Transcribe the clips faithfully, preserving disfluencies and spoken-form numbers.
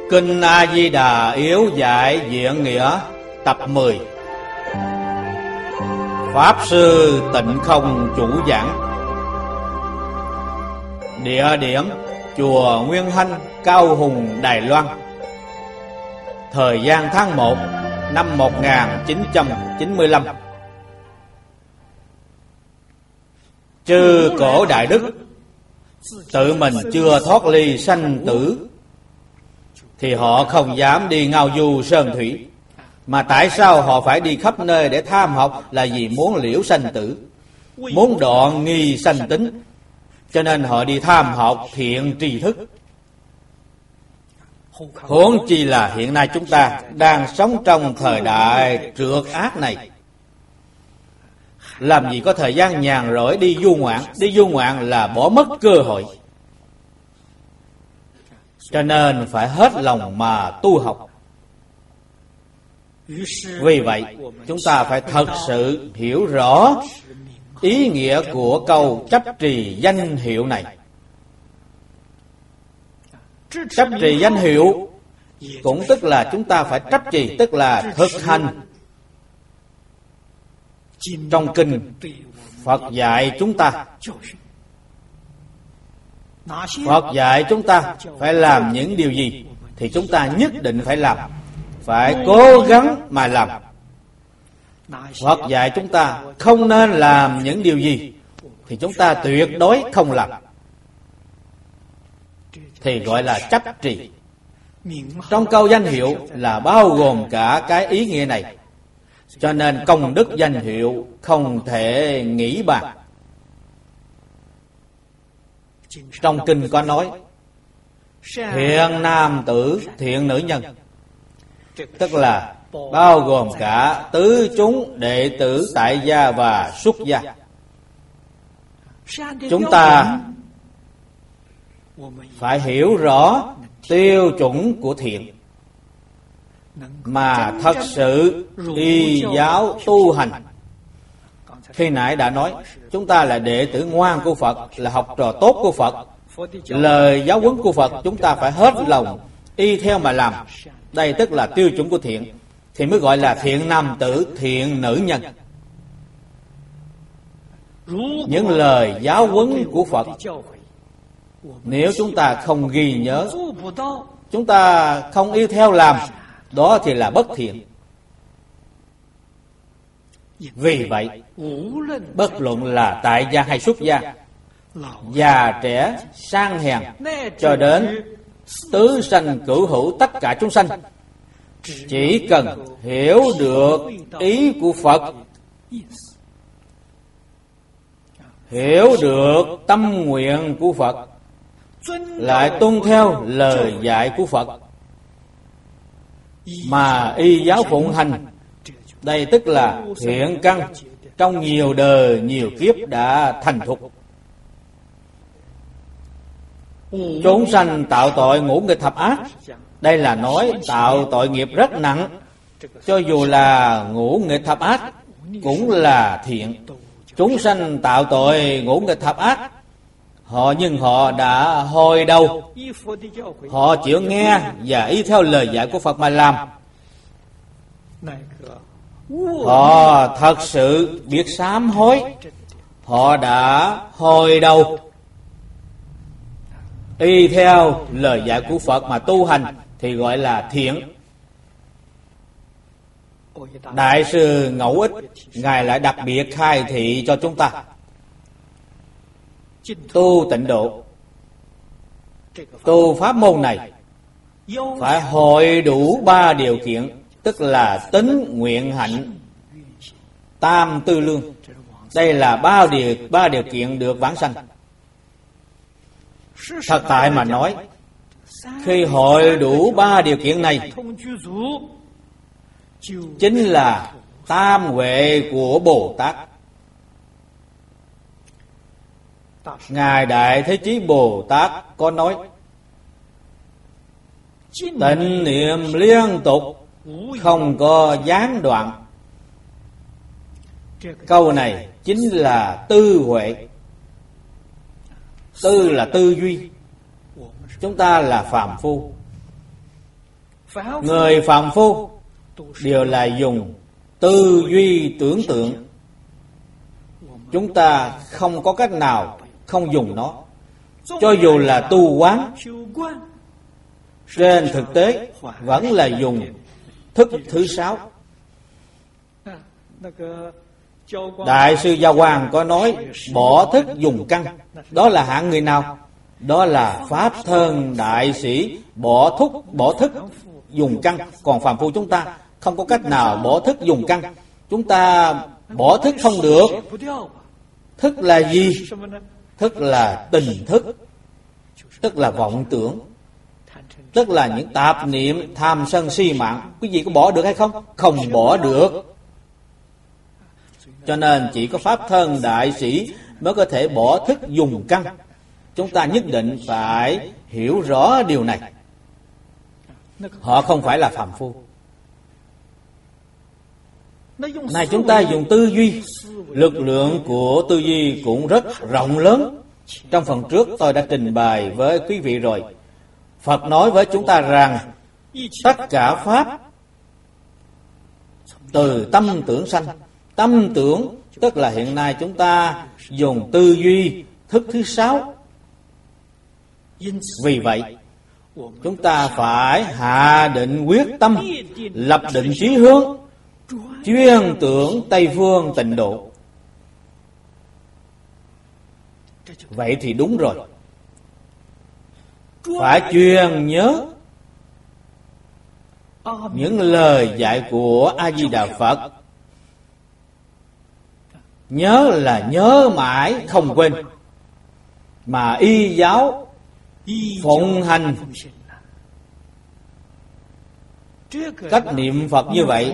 Kinh A Di Đà yếu giải diện nghĩa tập mười. Pháp sư Tịnh Không chủ giảng. Địa điểm chùa Nguyên Hanh, Cao Hùng, Đài Loan. Thời gian tháng một năm một nghìn chín trăm chín mươi lăm. Chư cổ đại đức tự mình chưa thoát ly sanh tử thì họ không dám đi ngao du sơn thủy. Mà tại sao họ phải đi khắp nơi để tham học? Là vì muốn liễu sanh tử, muốn đoạn nghi sanh tính, cho nên họ đi tham học thiện tri thức. Huống chi là hiện nay chúng ta đang sống trong thời đại trượt ác này, làm gì có thời gian nhàn rỗi đi du ngoạn. Đi du ngoạn là bỏ mất cơ hội. Cho nên phải hết lòng mà tu học. Vì vậy chúng ta phải thật sự hiểu rõ ý nghĩa của câu chấp trì danh hiệu này. Chấp trì danh hiệu cũng tức là chúng ta phải chấp trì, tức là thực hành. Trong kinh Phật dạy chúng ta, Phật dạy chúng ta phải làm những điều gì thì chúng ta nhất định phải làm, phải cố gắng mà làm. Phật dạy chúng ta không nên làm những điều gì thì chúng ta tuyệt đối không làm, thì gọi là chấp trì. Trong câu danh hiệu là bao gồm cả cái ý nghĩa này, cho nên công đức danh hiệu không thể nghĩ bàn. Trong kinh có nói thiện nam tử, thiện nữ nhân, tức là bao gồm cả tứ chúng đệ tử tại gia và xuất gia. Chúng ta phải hiểu rõ tiêu chuẩn của thiện, mà thật sự y giáo tu hành. Khi nãy đã nói chúng ta là đệ tử ngoan của Phật, là học trò tốt của Phật. Lời giáo huấn của Phật chúng ta phải hết lòng y theo mà làm. Đây tức là tiêu chuẩn của thiện, thì mới gọi là thiện nam tử, thiện nữ nhân. Những lời giáo huấn của Phật nếu chúng ta không ghi nhớ, chúng ta không y theo làm, đó thì là bất thiện. Vì vậy bất luận là tại gia hay xuất gia, già trẻ sang hèn, cho đến tứ sanh cửu hữu, tất cả chúng sanh, chỉ cần hiểu được ý của Phật, hiểu được tâm nguyện của Phật, lại tuân theo lời dạy của Phật mà y giáo phụng hành, đây tức là thiện căn trong nhiều đời nhiều kiếp đã thành thục. Chúng sanh tạo tội ngũ nghịch thập ác, đây là nói tạo tội nghiệp rất nặng. Cho dù là ngũ nghịch thập ác cũng là thiện. Chúng sanh tạo tội ngũ nghịch thập ác, họ nhưng họ đã hồi đầu, họ chịu nghe và y theo lời dạy của Phật mà làm. Họ thật sự biết sám hối, họ đã hồi đầu y theo lời dạy của Phật mà tu hành, thì gọi là thiện. Đại sư Ngẫu Ích Ngài lại đặc biệt khai thị cho chúng ta tu tịnh độ, tu pháp môn này phải hội đủ ba điều kiện, tức là tín, nguyện, hạnh, tam tư lương. Đây là ba điều, ba điều kiện được vãng sanh. Thật tại mà nói, khi hội đủ ba điều kiện này chính là tam huệ của Bồ Tát. Ngài Đại Thế Chí Bồ Tát có nói tịnh niệm liên tục, không có gián đoạn. Câu này chính là tư huệ. Tư là tư duy. Chúng ta là phàm phu, Người phàm phu đều là dùng tư duy tưởng tượng. Chúng ta không có cách nào không dùng nó. Cho dù là tu quán, trên thực tế vẫn là dùng thức thứ sáu. Đại sư Gia Hoàng có nói bỏ thức dùng căn. Đó là hạng người nào? Đó là Pháp Thân Đại Sĩ bỏ thúc bỏ thức dùng căn. Còn phàm phu chúng ta không có cách nào bỏ thức dùng căn. Chúng ta bỏ thức không được. Thức là gì? Thức là tình thức, tức là vọng tưởng, tức là những tạp niệm tham sân si mạng. Quý vị có bỏ được hay không? Không bỏ được. Cho nên chỉ có Pháp Thân Đại Sĩ mới có thể bỏ thức dùng căn. Chúng ta nhất định phải hiểu rõ điều này. Họ không phải là phàm phu. Này chúng ta dùng tư duy. Lực lượng của tư duy cũng rất rộng lớn. Trong phần trước tôi đã trình bày với quý vị rồi. Phật nói với chúng ta rằng tất cả Pháp từ tâm tưởng sanh. Tâm tưởng tức là hiện nay chúng ta dùng tư duy thức thứ sáu. Vì vậy chúng ta phải hạ định quyết tâm, lập định chí hướng, chuyên tưởng Tây Phương Tịnh Độ. Vậy thì đúng rồi. Phải chuyên nhớ những lời dạy của A Di Đà Phật. Nhớ là nhớ mãi không quên, mà y giáo phụng hành. Cách niệm Phật như vậy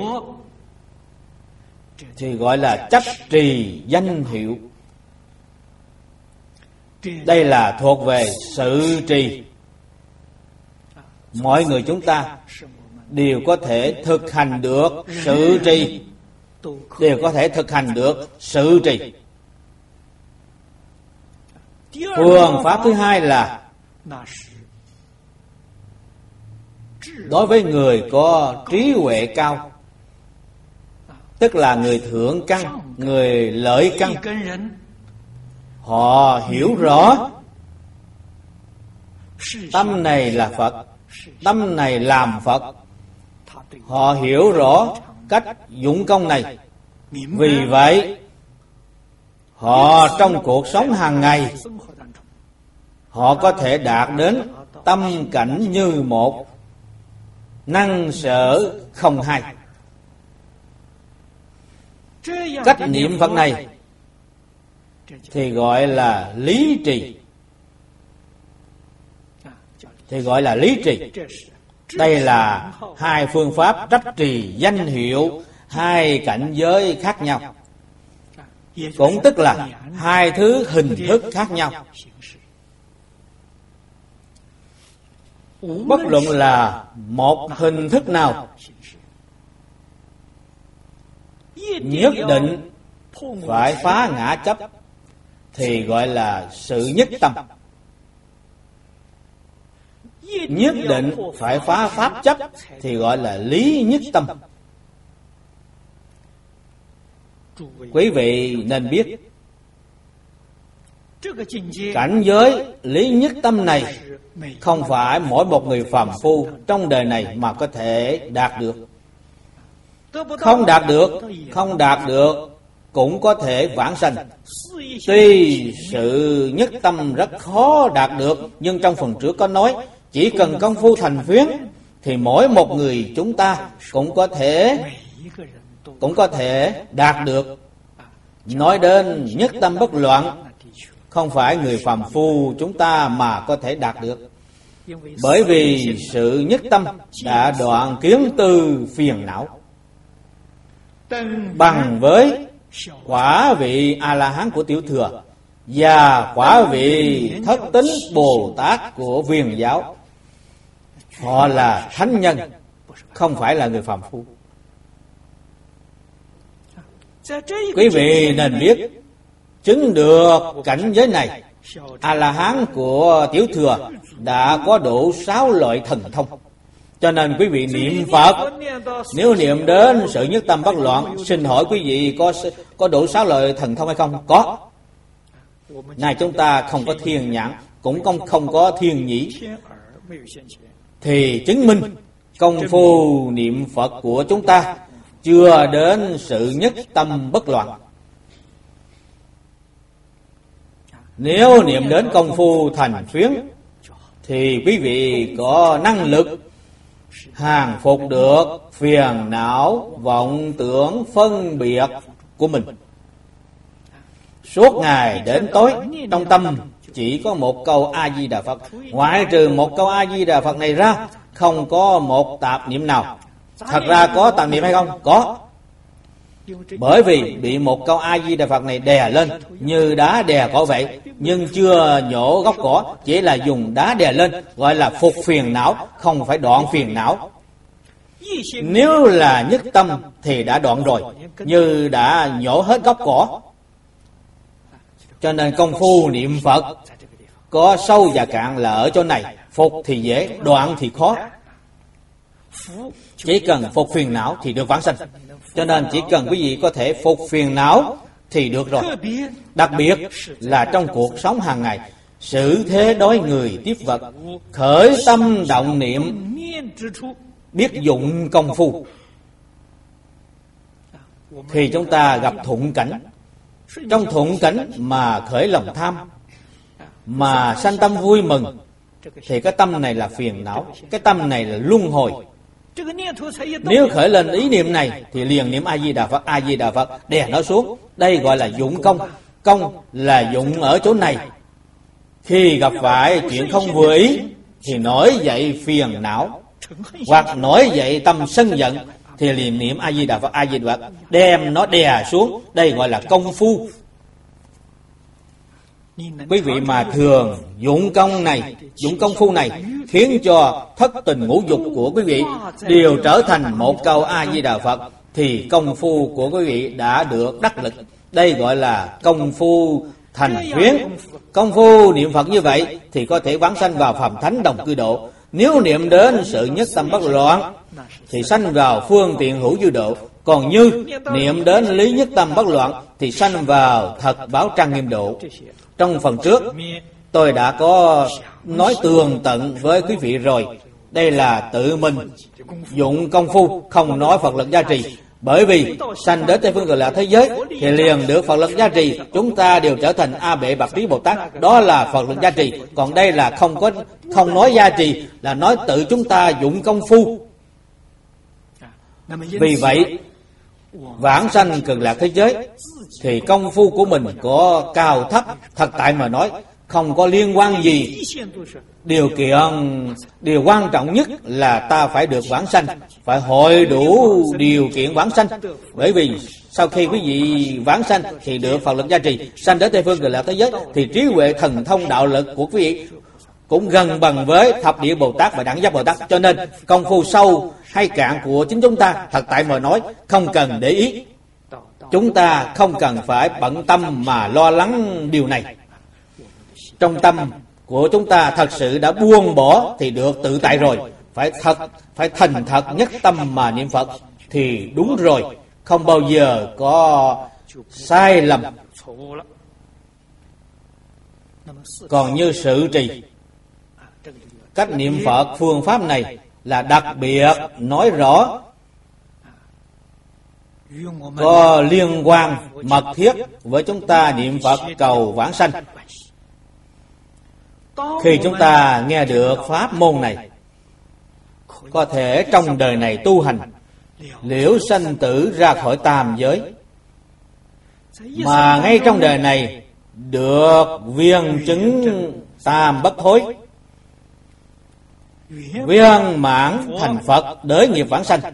thì gọi là chấp trì danh hiệu. Đây là thuộc về sự trì. Mọi người chúng ta đều có thể thực hành được sự trì, đều có thể thực hành được sự trì. Phương pháp thứ hai là đối với người có trí huệ cao, tức là người thượng căn, người lợi căn. Họ hiểu rõ tâm này là Phật, tâm này làm Phật. Họ hiểu rõ cách dụng công này. Vì vậy họ trong cuộc sống hàng ngày họ có thể đạt đến tâm cảnh như một, năng sở không hai. Cách niệm Phật này thì gọi là lý trì. Thì gọi là lý trì. Đây là hai phương pháp chấp trì danh hiệu, hai cảnh giới khác nhau. Cũng tức là hai thứ hình thức khác nhau. Bất luận là một hình thức nào, nhất định phải phá ngã chấp thì gọi là sự nhất tâm. Nhất định phải phá pháp chấp thì gọi là lý nhất tâm. Quý vị nên biết, cảnh giới lý nhất tâm này không phải mỗi một người phàm phu trong đời này mà có thể đạt được. Không đạt được, không đạt được cũng có thể vãng sanh. Tuy sự nhất tâm rất khó đạt được, nhưng trong phần trước có nói chỉ cần công phu thành phiến thì mỗi một người chúng ta cũng có thể cũng có thể đạt được. Nói đến nhất tâm bất loạn, không phải người phàm phu chúng ta mà có thể đạt được. Bởi vì sự nhất tâm đã đoạn kiến tư phiền não, bằng với quả vị A-la-hán của Tiểu Thừa và quả vị thất tính Bồ Tát của Viền giáo. Họ là thánh nhân, không phải là người phàm phu. Quý vị nên biết, chứng được cảnh giới này, A-la-hán của Tiểu Thừa đã có đủ sáu loại thần thông. Cho nên quý vị niệm Phật, nếu niệm đến sự nhất tâm bất loạn, xin hỏi quý vị có có đủ sáu loại thần thông hay không? Có. Này chúng ta không có thiên nhãn, cũng không không có thiên nhĩ, thì chứng minh công phu niệm Phật của chúng ta chưa đến sự nhất tâm bất loạn. Nếu niệm đến công phu thành phiến thì quý vị có năng lực hàng phục được phiền não, vọng tưởng, phân biệt của mình. Suốt ngày đến tối trong tâm chỉ có một câu A Di Đà Phật, ngoại trừ một câu A Di Đà Phật này ra không có một tạp niệm nào. Thật ra có tạp niệm hay không? Có. Bởi vì bị một câu A Di Đà Phật này đè lên như đá đè cỏ vậy, nhưng chưa nhổ gốc cỏ, chỉ là dùng đá đè lên, gọi là phục phiền não, không phải đoạn phiền não. Nếu là nhất tâm thì đã đoạn rồi, như đã nhổ hết gốc cỏ. Cho nên công phu niệm Phật có sâu và cạn là ở chỗ này. Phục thì dễ, đoạn thì khó. Chỉ cần phục phiền não thì được vãng sanh. Cho nên chỉ cần quý vị có thể phục phiền não thì được rồi. Đặc biệt là trong cuộc sống hàng ngày, xử thế đối người tiếp vật, khởi tâm động niệm, biết dụng công phu, thì chúng ta gặp thuận cảnh. Trong thuận cảnh mà khởi lòng tham, mà sanh tâm vui mừng, thì cái tâm này là phiền não, cái tâm này là luân hồi. Nếu khởi lên ý niệm này thì liền niệm A Di Đà Phật, A Di Đà Phật, đè nó xuống. Đây gọi là dụng công. Công là dụng ở chỗ này. Khi gặp phải chuyện không vừa ý thì nổi dậy phiền não, hoặc nổi dậy tâm sân giận, thì liền niệm A Di Đà Phật, A Di Đà Phật, đem nó đè xuống. Đây gọi là công phu. Quý vị mà thường dụng công này, dụng công phu này, khiến cho thất tình ngũ dục của quý vị đều trở thành một câu A Di Đà Phật, thì công phu của quý vị đã được đắc lực. Đây gọi là công phu thành phiến. Công phu niệm Phật như vậy thì có thể vãng sanh vào phàm thánh đồng cư độ. Nếu niệm đến sự nhất tâm bất loạn thì sanh vào phương tiện hữu dư độ. Còn như niệm đến lý nhất tâm bất loạn thì sanh vào thật báo trang nghiêm độ. Trong phần trước tôi đã có nói tường tận với quý vị rồi. Đây là tự mình dụng công phu, không nói Phật lực gia trì. Bởi vì sanh đến Tây Phương Cực Lạc thế giới thì liền được Phật lực gia trì, chúng ta đều trở thành A Bệ Bạc Trí Bồ Tát. Đó là Phật lực gia trì. Còn đây là không có không nói gia trì, là nói tự chúng ta dụng công phu. Vì vậy vãng sanh Cực Lạc thế giới thì công phu của mình có cao thấp, thật tại mà nói không có liên quan gì. Điều kiện, điều quan trọng nhất là ta phải được vãng sanh, phải hội đủ điều kiện vãng sanh. Bởi vì sau khi quý vị vãng sanh thì được Phật lực gia trì, sanh đến Tây Phương Cực Lạc thế giới thì trí huệ thần thông đạo lực của quý vị cũng gần bằng với thập địa Bồ Tát và đẳng giác Bồ Tát. Cho nên công phu sâu hay cạn của chính chúng ta, thật tại mà nói không cần để ý. Chúng ta không cần phải bận tâm mà lo lắng điều này. Trong tâm của chúng ta thật sự đã buông bỏ thì được tự tại rồi. Phải thật, phải thành thật nhất tâm mà niệm Phật thì đúng rồi, không bao giờ có sai lầm. Còn như sự trì, cách niệm Phật phương pháp này là đặc biệt nói rõ, có liên quan mật thiết với chúng ta niệm Phật cầu vãng sanh. Khi chúng ta nghe được pháp môn này, có thể trong đời này tu hành, liễu sanh tử ra khỏi tam giới, mà ngay trong đời này được viên chứng tam bất thối, viên mãn thành Phật, đới nghiệp vãng sanh.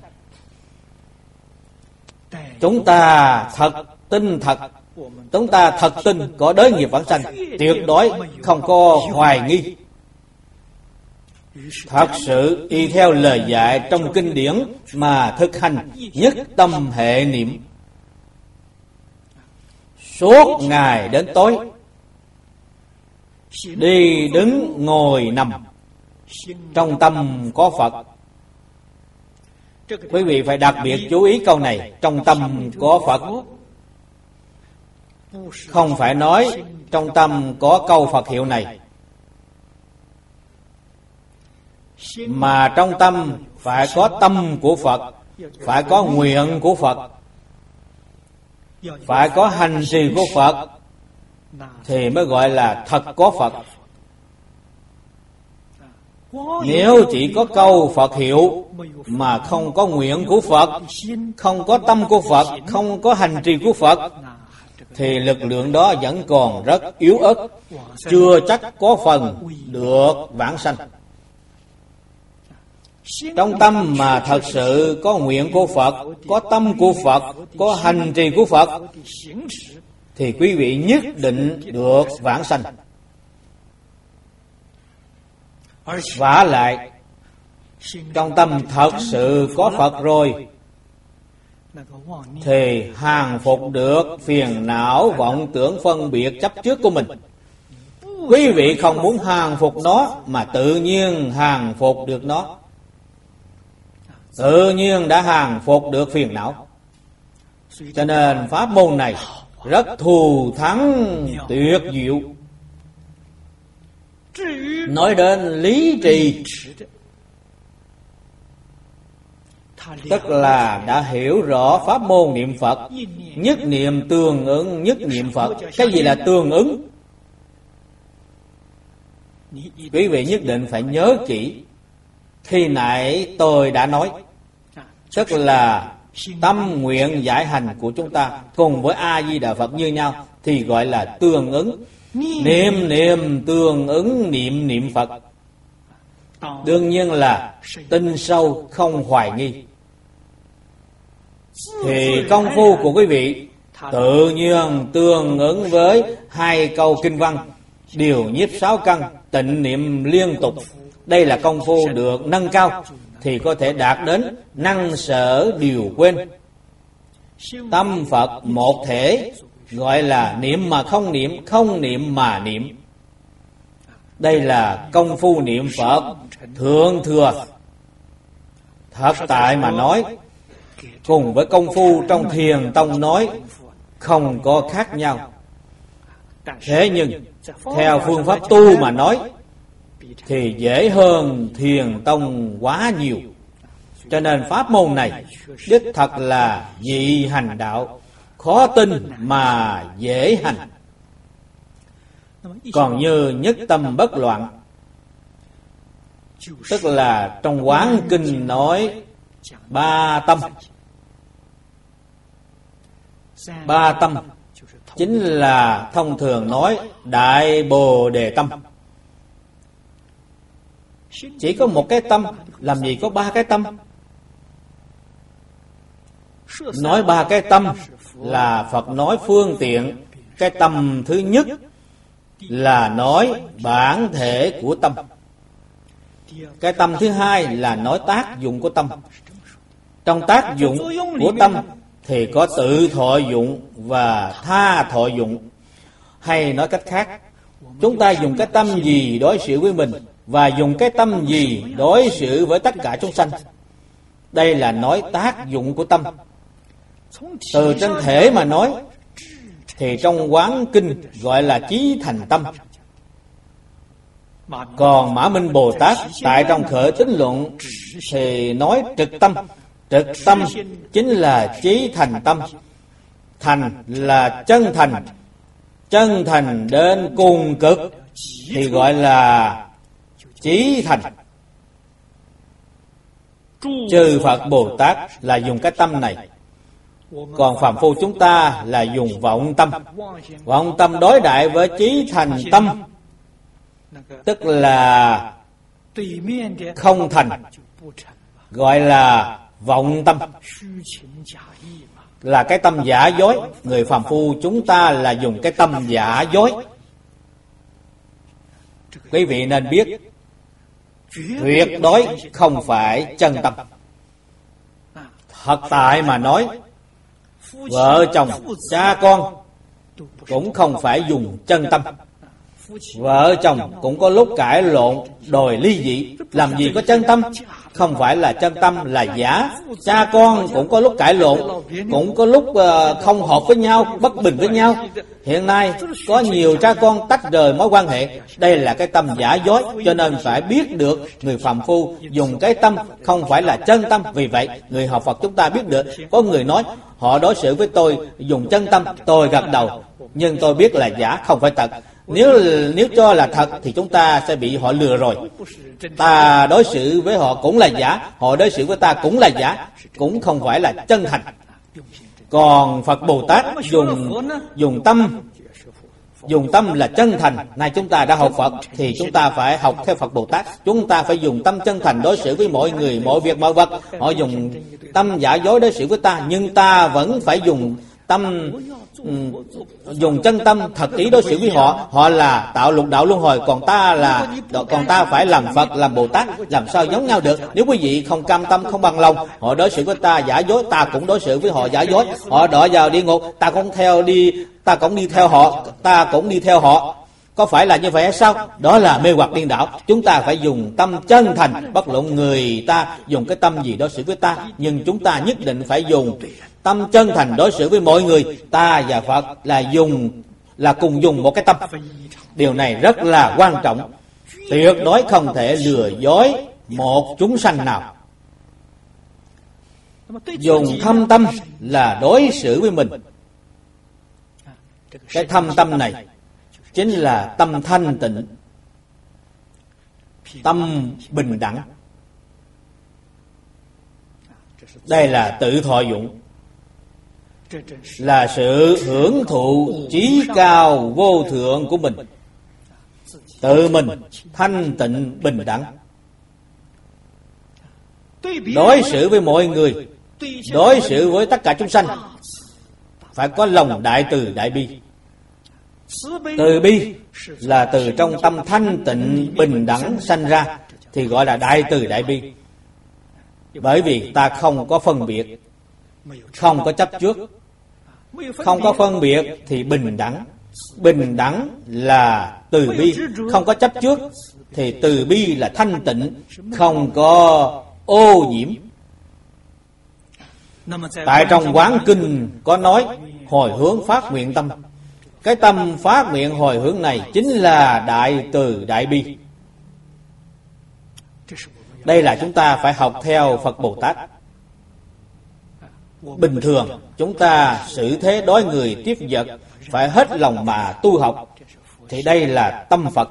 Chúng ta thật tin thật, chúng ta thật tin có đới nghiệp vãng sanh, tuyệt đối không có hoài nghi. Thật sự y theo lời dạy trong kinh điển mà thực hành nhất tâm hệ niệm, suốt ngày đến tối, đi đứng ngồi nằm, trong tâm có Phật, Quý vị phải đặc biệt chú ý câu này. Trong tâm có Phật. Không phải nói trong tâm có câu Phật hiệu này, mà trong tâm phải có tâm của Phật, phải có nguyện của Phật, phải có hành trì của Phật, thì mới gọi là thật có Phật. Nếu chỉ có câu Phật hiệu mà không có nguyện của Phật, không có tâm của Phật, không có hành trì của Phật, thì lực lượng đó vẫn còn rất yếu ớt, chưa chắc có phần được vãng sanh. Trong tâm mà thật sự có nguyện của Phật, có tâm của Phật, có hành trì của Phật, thì quý vị nhất định được vãng sanh. Vả lại, trong tâm thật sự có Phật rồi, thì hàng phục được phiền não, vọng tưởng, phân biệt, chấp trước của mình. Quý vị không muốn hàng phục nó, mà tự nhiên hàng phục được nó, tự nhiên đã hàng phục được phiền não. Cho nên pháp môn này rất thù thắng tuyệt diệu. Nói đến lý trì, tức là đã hiểu rõ pháp môn niệm Phật, nhất niệm tương ứng nhất niệm Phật. Cái gì là tương ứng? Quý vị nhất định phải nhớ kỹ. Khi nãy tôi đã nói, tức là tâm nguyện giải hành của chúng ta cùng với A Di Đà Phật như nhau, thì gọi là tương ứng. Niệm niệm tương ứng niệm niệm Phật. Đương nhiên là tin sâu không hoài nghi, thì công phu của quý vị tự nhiên tương ứng với hai câu kinh văn: điều nhiếp sáu căn, tịnh niệm liên tục. Đây là công phu được nâng cao, thì có thể đạt đến năng sở điều quên. Tâm Phật một thể, gọi là niệm mà không niệm, không niệm mà niệm. Đây là công phu niệm Phật thượng thừa. Thật tại mà nói, cùng với công phu trong Thiền Tông nói không có khác nhau. Thế nhưng theo phương pháp tu mà nói thì dễ hơn Thiền Tông quá nhiều. Cho nên pháp môn này đích thật là dị hành đạo, khó tin mà dễ hành. Còn như nhất tâm bất loạn, tức là trong Quán Kinh nói ba tâm. Ba tâm chính là thông thường nói Đại Bồ Đề tâm. Chỉ có một cái tâm, làm gì có ba cái tâm? Nói ba cái tâm là Phật nói phương tiện. Cái tâm thứ nhất là nói bản thể của tâm. Cái tâm thứ hai là nói tác dụng của tâm. Trong tác dụng của tâm thì có tự thọ dụng và tha thọ dụng. Hay nói cách khác, chúng ta dùng cái tâm gì đối xử với mình, và dùng cái tâm gì đối xử với tất cả chúng sanh. Đây là nói tác dụng của tâm. Từ trên thể mà nói, thì trong Quán Kinh gọi là chí thành tâm. Còn Mã Minh Bồ Tát tại trong Khởi Tín Luận thì nói trực tâm. Trực tâm chính là chí thành tâm. Thành là chân thành, chân thành đến cùng cực thì gọi là chí thành. Chư Phật Bồ Tát là dùng cái tâm này. Còn phàm phu chúng ta là dùng vọng tâm. Vọng tâm đối đại với chí thành tâm, tức là không thành, gọi là vọng tâm, là cái tâm giả dối. Người phàm phu chúng ta là dùng cái tâm giả dối. Quý vị nên biết, tuyệt đối không phải chân tâm. Thật tại mà nói, vợ chồng, cha con cũng không phải dùng chân tâm. Vợ chồng cũng có lúc cãi lộn, đòi ly dị. Làm gì có chân tâm? Không phải là chân tâm, là giả. Cha con cũng có lúc cãi lộn, cũng có lúc uh, không hợp với nhau, bất bình với nhau. Hiện nay có nhiều cha con tách rời mối quan hệ. Đây là cái tâm giả dối. Cho nên phải biết được người phàm phu dùng cái tâm không phải là chân tâm. Vì vậy người học Phật chúng ta biết được. Có người nói họ đối xử với tôi dùng chân tâm, tôi gật đầu, nhưng tôi biết là giả, không phải thật. Nếu nếu cho là thật thì chúng ta sẽ bị họ lừa rồi. Ta đối xử với họ cũng là giả, họ đối xử với ta cũng là giả, cũng không phải là chân thành. Còn Phật Bồ Tát dùng dùng tâm, dùng tâm là chân thành. Nay chúng ta đã học Phật thì chúng ta phải học theo Phật Bồ Tát. Chúng ta phải dùng tâm chân thành đối xử với mọi người, mọi việc, mọi vật. Họ dùng tâm giả dối đối xử với ta, nhưng ta vẫn phải dùng tâm, um, dùng chân tâm thật ý đối xử với họ. Họ là tạo lục đạo luân hồi, còn ta là còn ta phải làm Phật, làm Bồ Tát, làm sao giống nhau được? Nếu quý vị không cam tâm, không bằng lòng, họ đối xử với ta giả dối, ta cũng đối xử với họ giả dối. Họ đọa vào địa ngục, ta cũng theo đi, ta cũng đi theo họ, ta cũng đi theo họ. Có phải là như vậy hay sao? Đó là mê hoặc điên đảo. Chúng ta phải dùng tâm chân thành, bất luận người ta dùng cái tâm gì đối xử với ta, nhưng chúng ta nhất định phải dùng tâm chân thành đối xử với mọi người. Ta và Phật là dùng là cùng dùng một cái tâm. Điều này rất là quan trọng. Tuyệt đối không thể lừa dối một chúng sanh nào. Dùng thâm tâm là đối xử với mình. Cái thâm tâm này chính là tâm thanh tịnh, tâm bình đẳng. Đây là tự thọ dụng, là sự hưởng thụ chí cao vô thượng của mình. Tự mình thanh tịnh bình đẳng, đối xử với mọi người, đối xử với tất cả chúng sanh phải có lòng đại từ đại bi. Từ bi là từ trong tâm thanh tịnh bình đẳng sanh ra, thì gọi là đại từ đại bi. Bởi vì ta không có phân biệt, không có chấp trước. Không có phân biệt thì bình đẳng. Bình đẳng là từ bi, không có chấp trước thì từ bi là thanh tịnh, không có ô nhiễm. Tại trong Quán Kinh có nói hồi hướng phát nguyện tâm. Cái tâm phát nguyện hồi hướng này chính là đại từ đại bi. Đây là chúng ta phải học theo Phật Bồ Tát. Bình thường chúng ta xử thế đối người tiếp vật phải hết lòng mà tu học, thì đây là tâm Phật.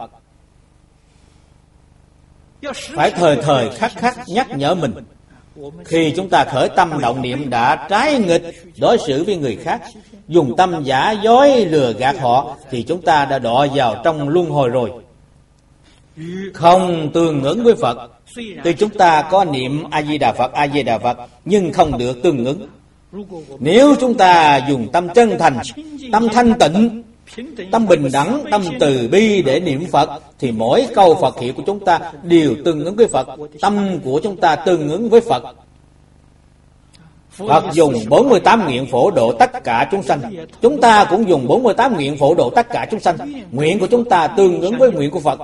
Phải thời thời khắc khắc nhắc nhở mình. Khi chúng ta khởi tâm động niệm đã trái nghịch đối xử với người khác, dùng tâm giả dối lừa gạt họ, thì chúng ta đã đọa vào trong luân hồi rồi. Không tương ứng với Phật. Tuy chúng ta có niệm A Di Đà Phật, A Di Đà Phật, nhưng không được tương ứng. Nếu chúng ta dùng tâm chân thành, tâm thanh tịnh, tâm bình đẳng, tâm từ bi để niệm Phật, thì mỗi câu Phật hiệu của chúng ta đều tương ứng với Phật. Tâm của chúng ta tương ứng với Phật. Phật dùng bốn mươi tám nguyện phổ độ tất cả chúng sanh. Chúng ta cũng dùng bốn mươi tám nguyện phổ độ tất cả chúng sanh. Nguyện của chúng ta tương ứng với nguyện của Phật.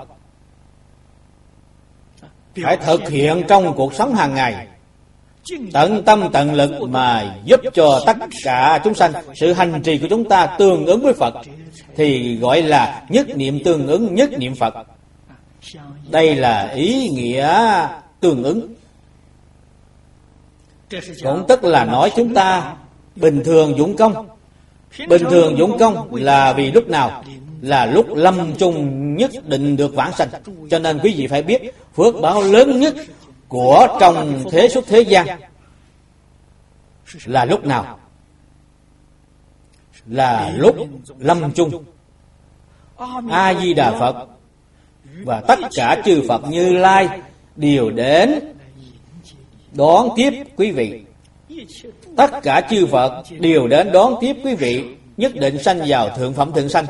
Phải thực hiện trong cuộc sống hàng ngày, tận tâm tận lực mà giúp cho tất cả chúng sanh. Sự hành trì của chúng ta tương ứng với Phật, thì gọi là nhất niệm tương ứng, nhất niệm Phật. Đây là ý nghĩa tương ứng. Cũng tức là nói chúng ta bình thường dụng công. Bình thường dụng công là vì lúc nào? Là lúc lâm chung nhất định được vãng sanh. Cho nên quý vị phải biết phước báo lớn nhất của trong thế xuất thế gian là lúc nào? Là lúc lâm chung. A Di Đà Phật và tất cả chư Phật Như Lai đều đến đón tiếp quý vị. Tất cả chư Phật đều đến đón tiếp quý vị, nhất định sanh vào thượng phẩm thượng sanh.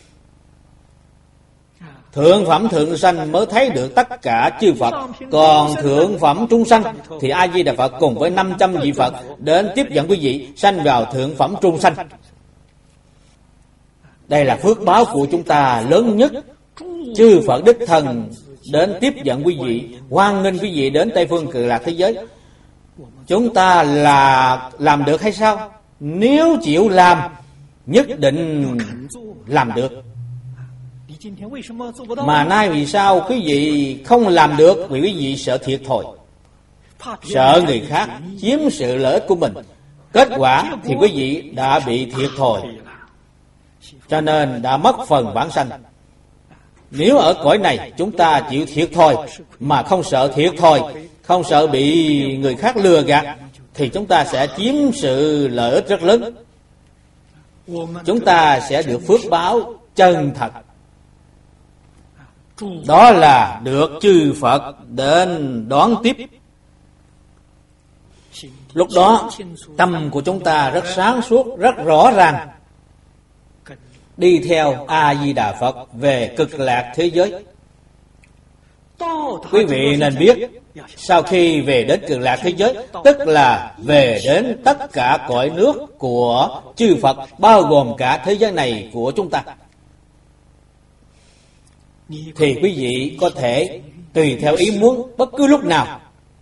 Thượng phẩm thượng sanh mới thấy được tất cả chư Phật. Còn thượng phẩm trung sanh thì A Di Đà Phật cùng với năm trăm vị Phật đến tiếp dẫn quý vị sanh vào thượng phẩm trung sanh. Đây là phước báo của chúng ta lớn nhất chư Phật đích thân đến tiếp dẫn quý vị, hoan nghênh quý vị đến Tây Phương Cực Lạc thế giới. Chúng ta là làm được hay sao? Nếu chịu làm, nhất định làm được. Mà nay vì sao quý vị không làm được? Vì quý vị sợ thiệt thòi, sợ người khác chiếm sự lợi ích của mình. Kết quả thì quý vị đã bị thiệt thòi, cho nên đã mất phần vãng sanh. Nếu ở cõi này chúng ta chịu thiệt thòi mà không sợ thiệt thòi, không sợ bị người khác lừa gạt, thì chúng ta sẽ chiếm sự lợi ích rất lớn. Chúng ta sẽ được phước báo chân thật. Đó là được chư Phật đến đón tiếp. Lúc đó tâm của chúng ta rất sáng suốt, rất rõ ràng, đi theo A-di-đà Phật về cực lạc thế giới. Quý vị nên biết, sau khi về đến cực lạc thế giới, tức là về đến tất cả cõi nước của chư Phật, bao gồm cả thế giới này của chúng ta, thì quý vị có thể tùy theo ý muốn bất cứ lúc nào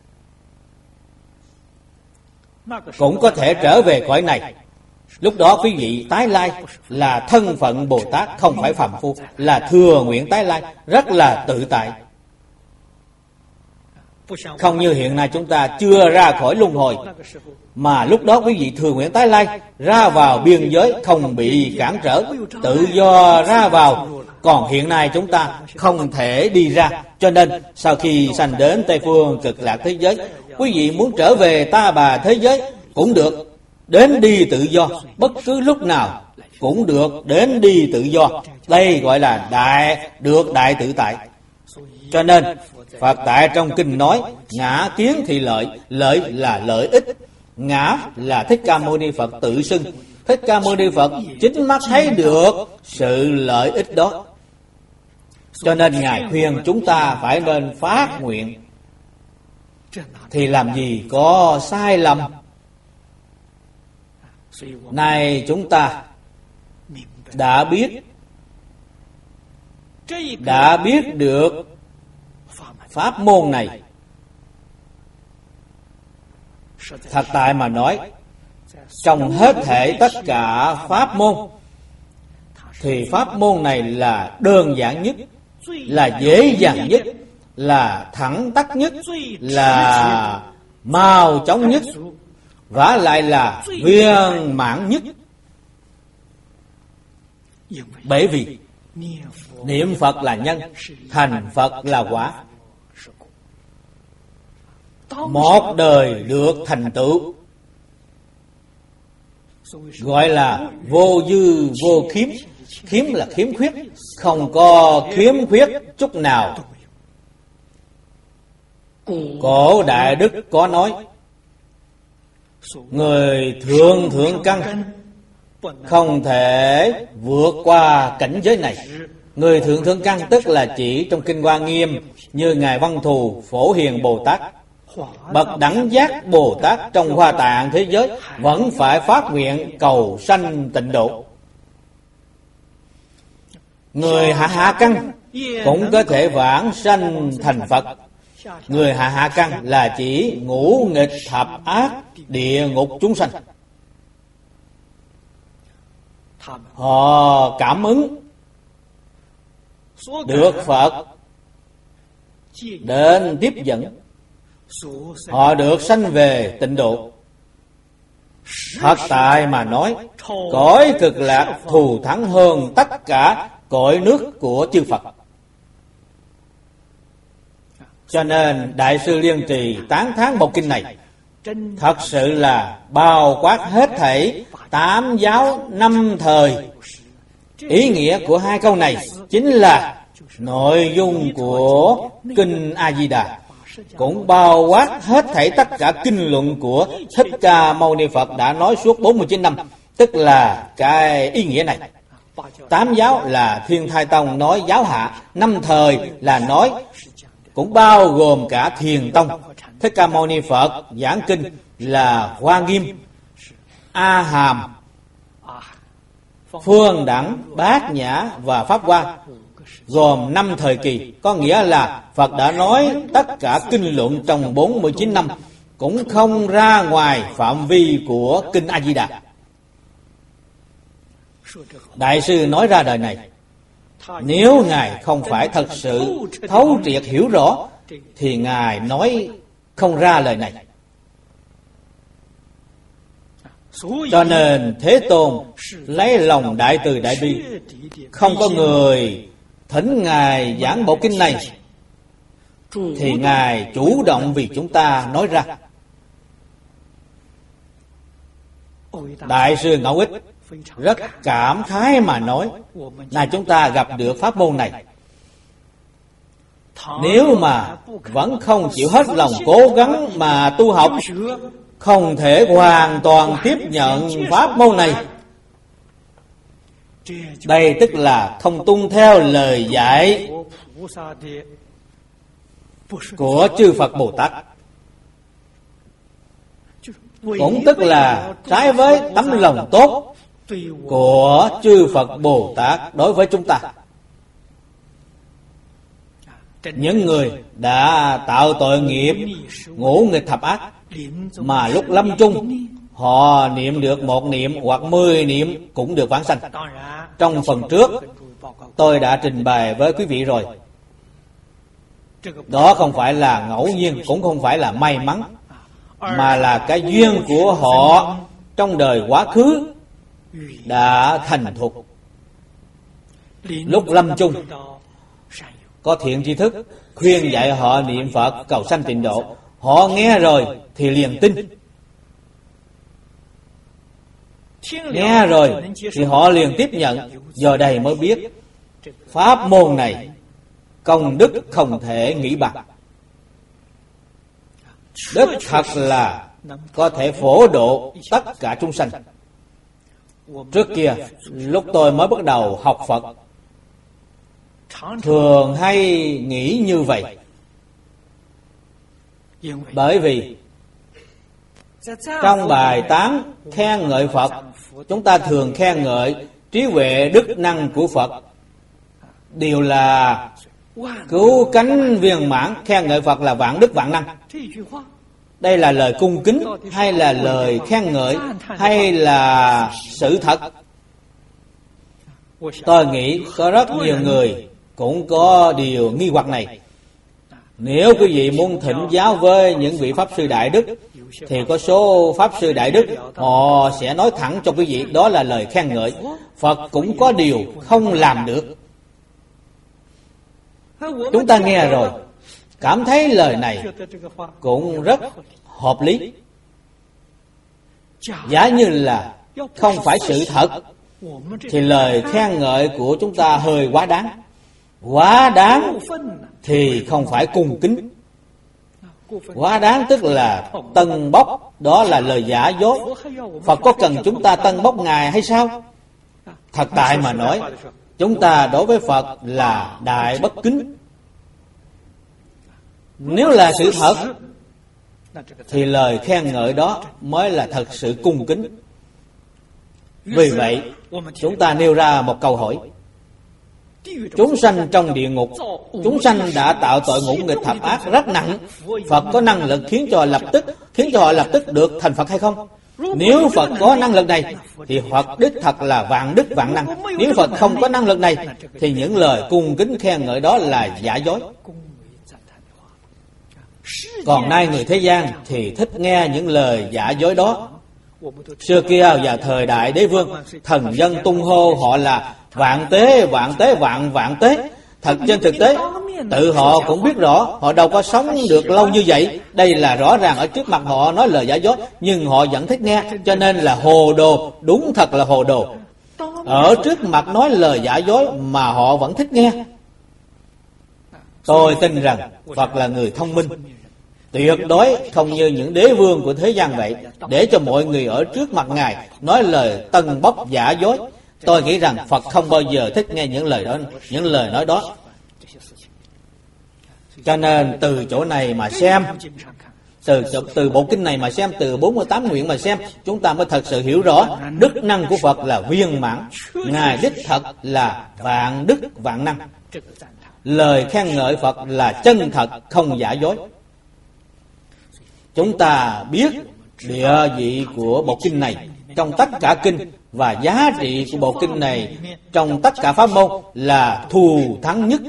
cũng có thể trở về cõi này. Lúc đó quý vị tái lai là thân phận Bồ Tát, không phải phàm phu, là thừa nguyện tái lai, rất là tự tại. Không như hiện nay chúng ta chưa ra khỏi luân hồi, mà lúc đó quý vị thừa nguyện tái lai, ra vào biên giới không bị cản trở, tự do ra vào. Còn hiện nay chúng ta không thể đi ra, cho nên sau khi sanh đến Tây Phương Cực Lạc thế giới, quý vị muốn trở về Ta Bà thế giới cũng được, đến đi tự do, bất cứ lúc nào cũng được đến đi tự do. Đây gọi là đại được đại tự tại. Cho nên Phật tại trong kinh nói, ngã kiến thì lợi, lợi là lợi ích. Ngã là Thích Ca Mâu Ni Phật tự xưng. Thích Ca Mâu Ni Phật chính mắt thấy được sự lợi ích đó, cho nên Ngài khuyên chúng ta phải nên phát nguyện. Thì làm gì có sai lầm. Nay chúng ta đã biết Đã biết được pháp môn này. Thật tại mà nói, trong hết thảy tất cả pháp môn, thì pháp môn này là đơn giản nhất, là dễ dàng nhất, là thẳng tắc nhất, là mau chóng nhất, vả lại là viên mãn nhất. Bởi vì niệm Phật là nhân, thành Phật là quả. Một đời được thành tựu, gọi là vô dư vô khiếm. Khiếm là khiếm khuyết, không có khiếm khuyết chút nào. Cổ Đại Đức có nói, người thượng thượng căn không thể vượt qua cảnh giới này. Người thượng thượng căn tức là chỉ trong Kinh Hoa Nghiêm, như Ngài Văn Thù Phổ Hiền Bồ Tát, bậc đẳng giác Bồ Tát trong Hoa Tạng thế giới vẫn phải phát nguyện cầu sanh tịnh độ. Người hạ hạ căn cũng có thể vãng sanh thành Phật. Người hạ hạ căn là chỉ ngũ nghịch thập ác địa ngục chúng sanh. Họ cảm ứng được Phật đến tiếp dẫn, họ được sanh về tịnh độ. Thật tại mà nói, cõi cực lạc thù thắng hơn tất cả cõi nước của chư Phật. Cho nên Đại sư Liên Trì tán thán bộ kinh này thật sự là bao quát hết thảy tám giáo năm thời. Ý nghĩa của hai câu này chính là nội dung của Kinh A-di-đà, cũng bao quát hết thảy tất cả kinh luận của Thích Ca Mâu Ni Phật đã nói suốt bốn mươi chín năm, tức là cái ý nghĩa này. Tám giáo là Thiên Thai Tông nói giáo hạ, năm thời là nói cũng bao gồm cả Thiền Tông. Thích Ca Mâu Ni Phật giảng kinh là Hoa Nghiêm, A Hàm, Phương Đẳng, Bát Nhã và Pháp Hoa. gồm năm thời kỳ, có nghĩa là Phật đã nói tất cả kinh luận trong bốn mươi chín năm cũng không ra ngoài phạm vi của Kinh A-di-đà. Đại sư nói ra đời này, nếu Ngài không phải thật sự thấu triệt hiểu rõ thì Ngài nói không ra lời này. Cho nên Thế Tôn lấy lòng đại từ đại bi, không có người thỉnh Ngài giảng bộ kinh này thì Ngài chủ động vì chúng ta nói ra. Đại sư Ngẫu Ích rất cảm khái mà nói, là chúng ta gặp được pháp môn này, nếu mà vẫn không chịu hết lòng cố gắng mà tu học, không thể hoàn toàn tiếp nhận pháp môn này. Đây tức là không tuân theo lời dạy của chư Phật Bồ Tát, cũng tức là trái với tấm lòng tốt của chư Phật Bồ Tát đối với chúng ta. Những người đã tạo tội nghiệp ngũ nghịch thập ác mà lúc lâm chung họ niệm được một niệm hoặc mười niệm cũng được vãng sanh. Trong phần trước tôi đã trình bày với quý vị rồi, đó không phải là ngẫu nhiên, cũng không phải là may mắn, mà là cái duyên của họ trong đời quá khứ đã thành thục. Lúc lâm chung có thiện tri thức khuyên dạy họ niệm Phật cầu sanh tịnh độ, họ nghe rồi thì liền tin. Nghe rồi thì họ liền tiếp nhận. Giờ đây mới biết pháp môn này công đức không thể nghĩ bằng, đích thật là có thể phổ độ tất cả chúng sanh. Trước kia lúc tôi mới bắt đầu học Phật, thường hay nghĩ như vậy. Bởi vì trong bài tán khen ngợi Phật, chúng ta thường khen ngợi trí huệ đức năng của Phật, đều là cứu cánh viên mãn, khen ngợi Phật là vạn đức vạn năng. Đây là lời cung kính hay là lời khen ngợi hay là sự thật? Tôi nghĩ có rất nhiều người cũng có điều nghi hoặc này. Nếu quý vị muốn thỉnh giáo với những vị Pháp Sư Đại Đức thì có số Pháp Sư Đại Đức họ sẽ nói thẳng cho quý vị đó là lời khen ngợi. Phật cũng có điều không làm được. Chúng ta nghe rồi cảm thấy lời này cũng rất hợp lý. Giả như là không phải sự thật thì lời khen ngợi của chúng ta hơi quá đáng. Quá đáng thì không phải cung kính. Quá đáng tức là tân bốc, đó là lời giả dối. Phật có cần chúng ta tân bốc Ngài hay sao? Thật tại mà nói, chúng ta đối với Phật là đại bất kính. Nếu là sự thật thì lời khen ngợi đó mới là thật sự cung kính. Vì vậy chúng ta nêu ra một câu hỏi: chúng sanh trong địa ngục, chúng sanh đã tạo tội ngũ nghịch thập ác rất nặng, Phật có năng lực khiến cho lập tức khiến cho họ lập tức được thành Phật hay không? Nếu Phật có năng lực này thì Phật đích thật là vạn đức vạn năng. Nếu Phật không có năng lực này thì những lời cung kính khen ngợi đó là giả dối. Còn nay người thế gian thì thích nghe những lời giả dối đó. Xưa kia vào thời đại Đế Vương, thần dân tung hô họ là vạn tế, vạn tế, vạn vạn tế. Thật trên thực tế tự họ cũng biết rõ họ đâu có sống được lâu như vậy. Đây là rõ ràng ở trước mặt họ nói lời giả dối, nhưng họ vẫn thích nghe, cho nên là hồ đồ, đúng thật là hồ đồ. Ở trước mặt nói lời giả dối mà họ vẫn thích nghe. Tôi tin rằng Phật là người thông minh, tuyệt đối không như những đế vương của thế gian vậy, để cho mọi người ở trước mặt Ngài nói lời tân bốc giả dối. Tôi nghĩ rằng Phật không bao giờ thích nghe những lời đó, những lời nói đó. Cho nên từ chỗ này mà xem, Từ, từ bộ kinh này mà xem, từ bốn mươi tám nguyện mà xem, chúng ta mới thật sự hiểu rõ đức năng của Phật là viên mãn. Ngài đích thật là vạn đức vạn năng. Lời khen ngợi Phật là chân thật, không giả dối. Chúng ta biết địa vị của bộ kinh này trong tất cả kinh, và giá trị của bộ kinh này trong tất cả pháp môn là thù thắng nhất.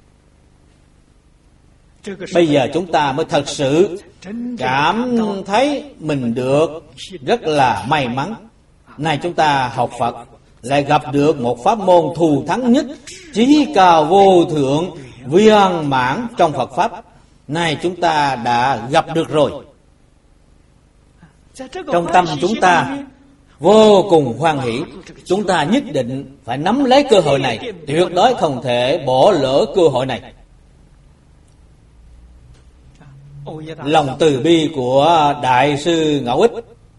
Bây giờ chúng ta mới thật sự cảm thấy mình được rất là may mắn. Nay chúng ta học Phật lại gặp được một pháp môn thù thắng nhất, chí cao vô thượng, viên mãn trong Phật pháp. Nay chúng ta đã gặp được rồi. Trong tâm chúng ta vô cùng hoan hỷ. Chúng ta nhất định phải nắm lấy cơ hội này, tuyệt đối không thể bỏ lỡ cơ hội này. Lòng từ bi của Đại sư Ngẫu Ích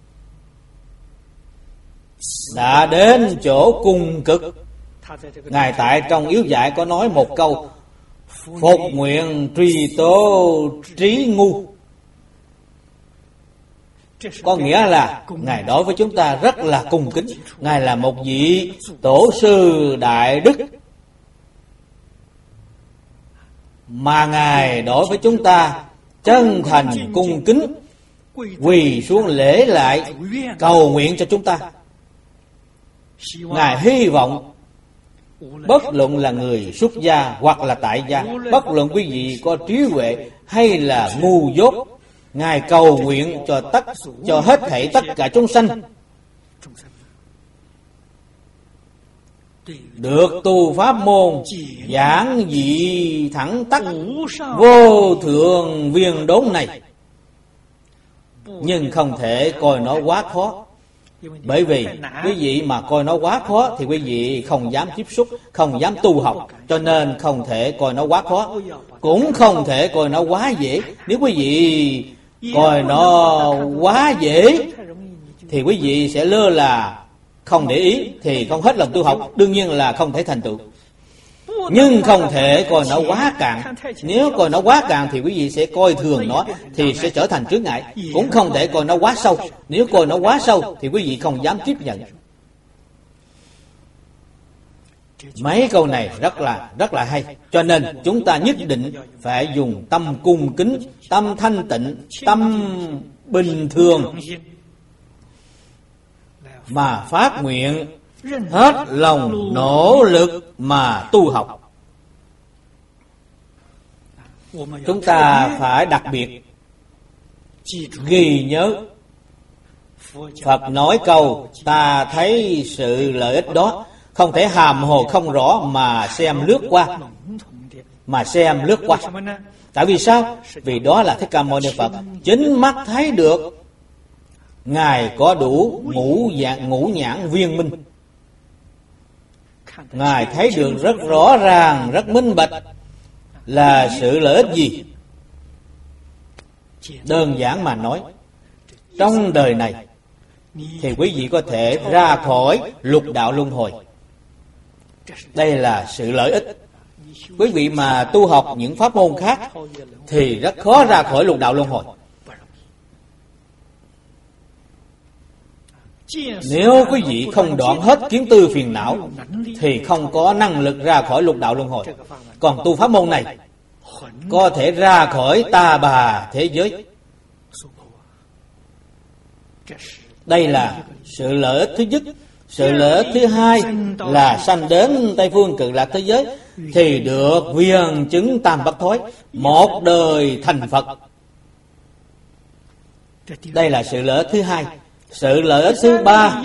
đã đến chỗ cùng cực. Ngài tại trong yếu dạy có nói một câu: phục nguyện truy tố trí ngu. Có nghĩa là Ngài đối với chúng ta rất là cung kính. Ngài là một vị tổ sư đại đức, mà Ngài đối với chúng ta chân thành cung kính, quỳ xuống lễ lại cầu nguyện cho chúng ta. Ngài hy vọng bất luận là người xuất gia hoặc là tại gia, bất luận quý vị có trí huệ hay là ngu dốt, Ngài cầu nguyện cho tất cho hết thảy tất cả chúng sanh được tu pháp môn giảng dị thẳng tắc vô thượng viên đốn này. Nhưng không thể coi nó quá khó, bởi vì quý vị mà coi nó quá khó thì quý vị không dám tiếp xúc, không dám tu học, cho nên không thể coi nó quá khó. Cũng không thể coi nó quá dễ. Nếu quý vị coi nó quá dễ thì quý vị sẽ lơ là, không để ý, thì không hết lòng tu học, đương nhiên là không thể thành tựu. Nhưng không thể coi nó quá cạn. Nếu coi nó quá cạn thì quý vị sẽ coi thường nó, thì sẽ trở thành chướng ngại. Cũng không thể coi nó quá sâu. Nếu coi nó quá sâu thì quý vị không dám tiếp nhận. Mấy câu này rất là rất là hay. Cho nên chúng ta nhất định phải dùng tâm cung kính, tâm thanh tịnh, tâm bình thường mà phát nguyện, hết lòng nỗ lực mà tu học. Chúng ta phải đặc biệt ghi nhớ Phật nói câu ta thấy sự lợi ích đó, không thể hàm hồ không rõ mà xem lướt qua, mà xem lướt qua. Tại vì sao? Vì đó là Thích Ca Mâu Ni Phật chính mắt thấy được. Ngài có đủ ngũ dạng ngũ nhãn viên minh. Ngài thấy được rất rõ ràng, rất minh bạch là sự lợi ích gì. Đơn giản mà nói, trong đời này thì quý vị có thể ra khỏi lục đạo luân hồi. Đây là sự lợi ích. Quý vị mà tu học những pháp môn khác thì rất khó ra khỏi lục đạo luân hồi. Nếu quý vị không đoạn hết kiến tư phiền não thì không có năng lực ra khỏi lục đạo luân hồi. Còn tu pháp môn này có thể ra khỏi ta bà thế giới. Đây là sự lợi ích thứ nhất. Sự lợi ích thứ hai là sanh đến Tây Phương Cực Lạc thế giới thì được viên chứng tam bất thối, một đời thành Phật. Đây là sự lợi ích thứ hai. Sự lợi ích thứ ba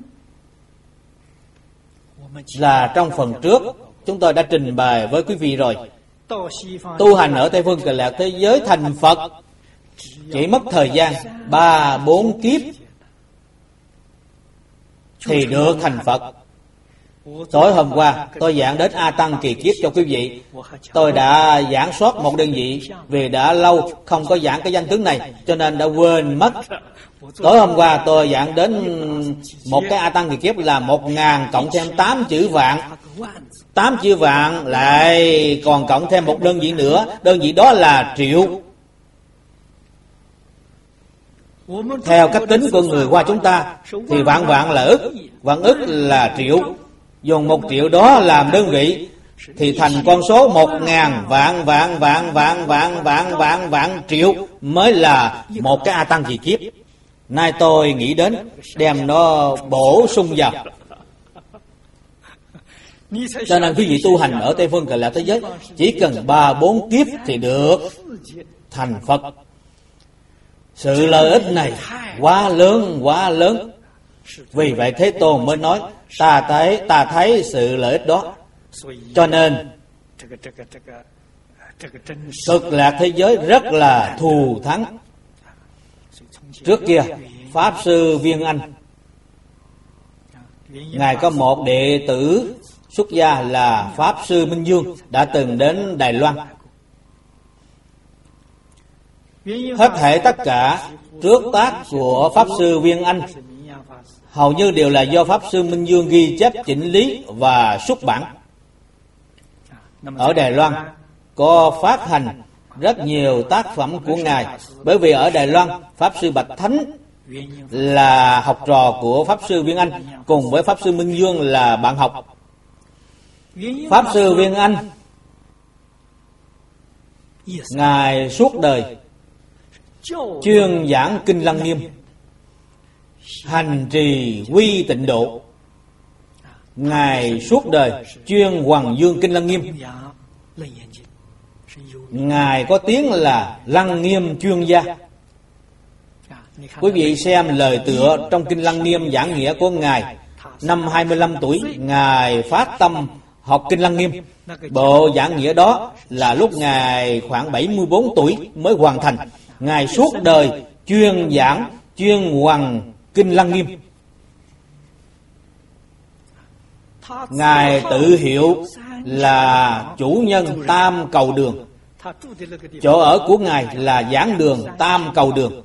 là trong phần trước chúng tôi đã trình bày với quý vị rồi. Tu hành ở Tây Phương Cực Lạc thế giới thành Phật chỉ mất thời gian ba bốn kiếp thì được thành Phật. Tối hôm qua tôi giảng đến A Tăng kỳ kiếp cho quý vị. Tôi đã giảng sót một đơn vị vì đã lâu không có giảng cái danh tướng này, cho nên đã quên mất. Tối hôm qua tôi giảng đến một cái A Tăng kỳ kiếp là một ngàn cộng thêm tám chữ vạn. Tám chữ vạn lại còn cộng thêm một đơn vị nữa. Đơn vị đó là triệu. Theo cách tính của người Hoa chúng ta thì vạn vạn là ức, vạn ức là triệu. Dùng một triệu đó làm đơn vị thì thành con số một ngàn vạn vạn vạn vạn vạn vạn vạn vạn triệu mới là một cái A Tăng gì kiếp. Nay tôi nghĩ đến đem nó bổ sung vào. Cho nên quý vị tu hành ở Tây Phương Cực Lạc thế giới chỉ cần ba bốn kiếp thì được thành Phật. Sự lợi ích này quá lớn, quá lớn. Vì vậy Thế Tôn mới nói ta thấy ta thấy sự lợi ích đó. Cho nên Cực Lạc thế giới rất là thù thắng. Trước kia Pháp Sư Viên Anh, ngài có một đệ tử xuất gia là Pháp Sư Minh Dương đã từng đến Đài Loan. Hết thảy tất cả trước tác của Pháp Sư Viên Anh hầu như đều là do Pháp Sư Minh Dương ghi chép chỉnh lý và xuất bản. Ở Đài Loan có phát hành rất nhiều tác phẩm của ngài, bởi vì ở Đài Loan Pháp Sư Bạch Thánh là học trò của Pháp Sư Viên Anh, cùng với Pháp Sư Minh Dương là bạn học. Pháp Sư Viên Anh ngài suốt đời chuyên giảng Kinh Lăng Nghiêm, hành trì quy tịnh độ. Ngài suốt đời chuyên hoằng dương Kinh Lăng Nghiêm. Ngài có tiếng là Lăng Nghiêm chuyên gia. Quý vị xem lời tựa trong Kinh Lăng Nghiêm giảng nghĩa của ngài. Năm hai mươi lăm tuổi ngài phát tâm học Kinh Lăng Nghiêm. Bộ giảng nghĩa đó là lúc ngài khoảng bảy mươi bốn tuổi mới hoàn thành. Ngài suốt đời chuyên giảng, chuyên hoằng Kinh Lăng Nghiêm. Ngài tự hiệu là chủ nhân Tam Cầu Đường. Chỗ ở của ngài là giảng đường Tam Cầu Đường.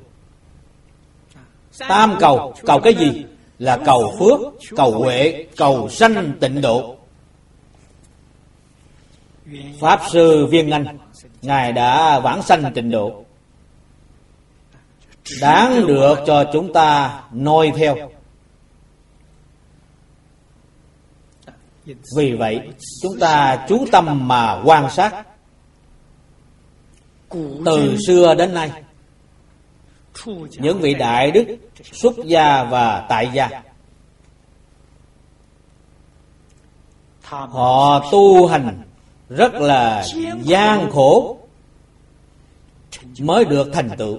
Tam cầu, cầu cái gì? Là cầu phước, cầu huệ, cầu sanh tịnh độ. Pháp Sư Viên Anh ngài đã vãng sanh tịnh độ, đáng được cho chúng ta noi theo. Vì vậy chúng ta chú tâm mà quan sát. Từ xưa đến nay, những vị đại đức xuất gia và tại gia, họ tu hành rất là gian khổ mới được thành tựu.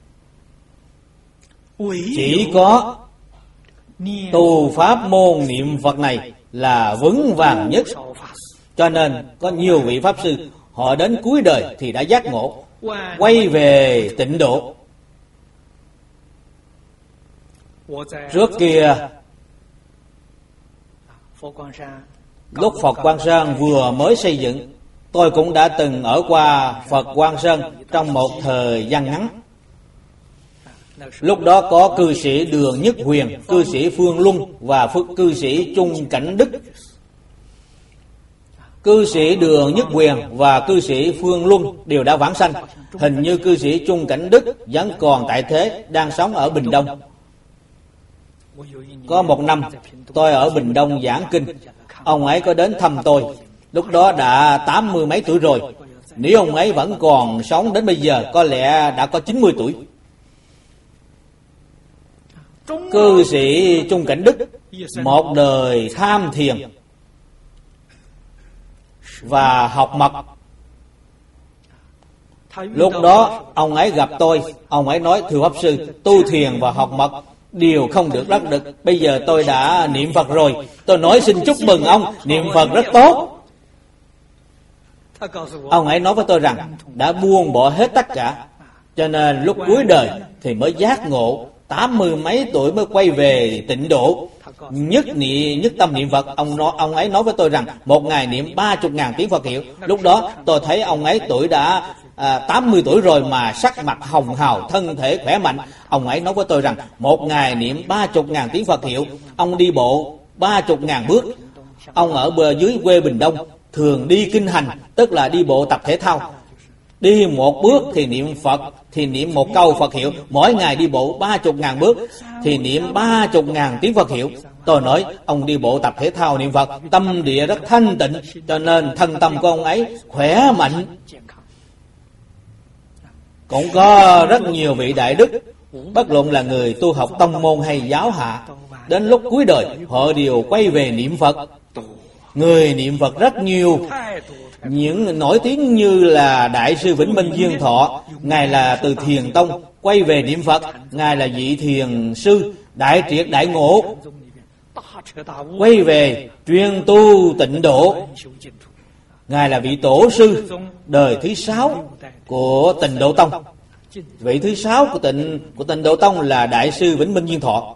Chỉ có tu pháp môn niệm Phật này là vững vàng nhất. Cho nên có nhiều vị Pháp Sư họ đến cuối đời thì đã giác ngộ, quay về tịnh độ. Trước kia lúc Phật Quang Sơn vừa mới xây dựng, tôi cũng đã từng ở qua Phật Quang Sơn trong một thời gian ngắn. Lúc đó có cư sĩ Đường Nhất Huyền, cư sĩ Phương Luân và cư sĩ Trung Cảnh Đức. Cư sĩ Đường Nhất Huyền và cư sĩ Phương Luân đều đã vãng sanh. Hình như cư sĩ Trung Cảnh Đức vẫn còn tại thế, đang sống ở Bình Đông. Có một năm tôi ở Bình Đông giảng kinh, ông ấy có đến thăm tôi. Lúc đó đã tám mươi mấy tuổi rồi. Nếu ông ấy vẫn còn sống đến bây giờ, có lẽ đã có chín mươi tuổi. Cư sĩ Trung Cảnh Đức một đời tham thiền và học mật. Lúc đó ông ấy gặp tôi, ông ấy nói: thưa Pháp Sư, tu thiền và học mật đều không được đắc lực. Bây giờ tôi đã niệm Phật rồi. Tôi nói xin chúc mừng ông, niệm Phật rất tốt. Ông ấy nói với tôi rằng đã buông bỏ hết tất cả, cho nên lúc cuối đời thì mới giác ngộ. Tám mươi mấy tuổi mới quay về tịnh độ. Nhất niệm nhất tâm niệm Phật. Ông nói, ông ấy nói với tôi rằng một ngày niệm ba chục ngàn tiếng Phật hiệu. Lúc đó tôi thấy ông ấy tuổi đã à, tám mươi tuổi rồi mà sắc mặt hồng hào, thân thể khỏe mạnh. Ông ấy nói với tôi rằng một ngày niệm ba chục ngàn tiếng Phật hiệu. Ông đi bộ ba chục ngàn bước. Ông ở bờ dưới quê Bình Đông thường đi kinh hành, tức là đi bộ tập thể thao. Đi một bước thì niệm Phật, thì niệm một câu Phật hiệu. Mỗi ngày đi bộ ba chục ngàn bước thì niệm ba chục ngàn tiếng Phật hiệu. Tôi nói ông đi bộ tập thể thao niệm Phật, tâm địa rất thanh tịnh, cho nên thân tâm của ông ấy khỏe mạnh. Cũng có rất nhiều vị đại đức, bất luận là người tu học tông môn hay giáo hạ, đến lúc cuối đời họ đều quay về niệm Phật. Người niệm Phật rất nhiều. Những nổi tiếng như là Đại sư Vĩnh Minh Duyên Thọ, Ngài là từ Thiền Tông quay về niệm Phật. Ngài là vị thiền sư đại triệt đại ngộ, quay về truyền tu tịnh độ. Ngài là vị tổ sư đời thứ sáu của Tịnh Độ Tông. Vị thứ sáu của tịnh của Tịnh Độ Tông là Đại sư Vĩnh Minh Duyên Thọ.